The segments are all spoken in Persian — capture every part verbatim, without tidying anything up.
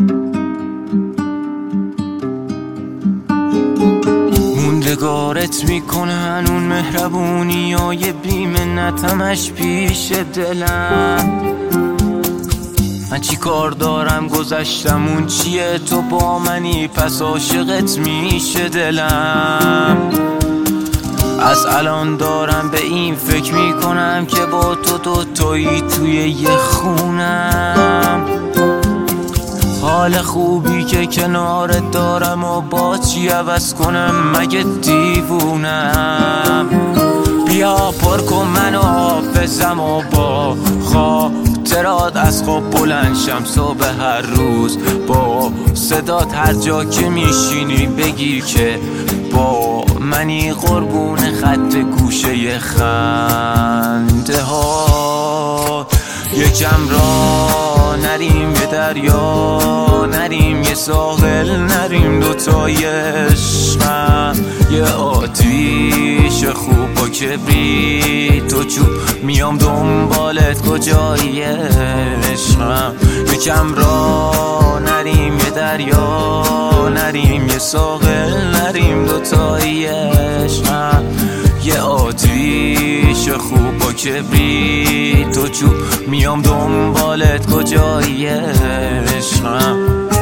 موندگارت میکنه هنون مهربونی های بی‌منتمش پیش دلم. من چی کار دارم گذشتم اون چیه، تو با منی پس عاشقت میشه دلم. از الان دارم به این فکر میکنم که با تو دوتایی توی یه خونم. حال خوبی که کنارت دارم و با چی عوض کنم، مگه دیوونم؟ بیا پر کن منو حافظم و با خاطرات از خواب بلند شم صبح هر روز. با صدات هر جا که میشینی بگی که با منی، قربون خط گوشه خنده ها. یکم را نریم یه دریا، نریم یه ساحل، نریم دوتای عشقم. یه آتیش خوب با کبریت و چوب، میام دنبالت کجایی عشقم. یکم را نریم یه دریا، نریم یه ساحل، نریم دوتای عشقم. یه آتیش خوب با کبریت و چوب، میام دنبالت کجایی عشقم.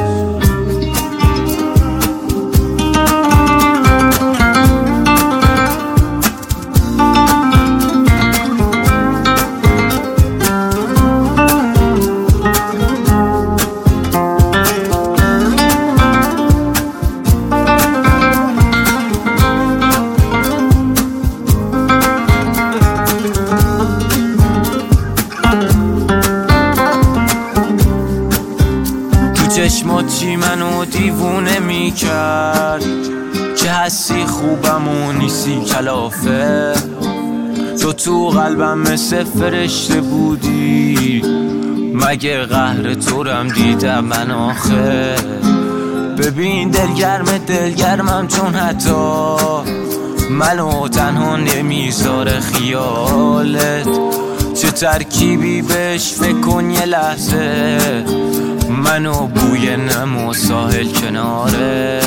چشمات چی منو دیوونه میکرد که هستی خوبم و نیستی کلافه. تو تو قلبم مثل فرشته بودی، مگه قهر تو رم دیدم من آخه. ببین دلگرم دلگرمم چون حتی منو تنها نمیذاره خیالت. چه ترکیبی بهش فکر کن یه لحظه، منو بوی نم و ساحل کناره.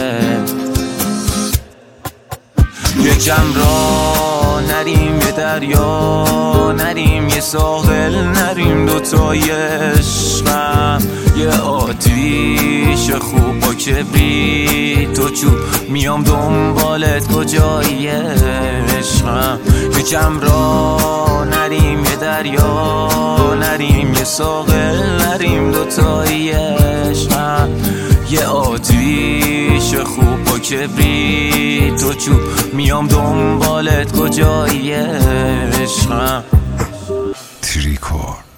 یکم را نریم یه دریا، نریم یه ساحل، نریم دوتای عشقم. یه آتیش خوب با کبریت و چوب، میام دنبالت کجایی عشقم. یکم را نریم یه دریا، نریم یه ساحل، نریم دوتایی عشقم. یه آتیش خوب با کبریت و چوب، میام دنبالت کجایی عشقم. تریکور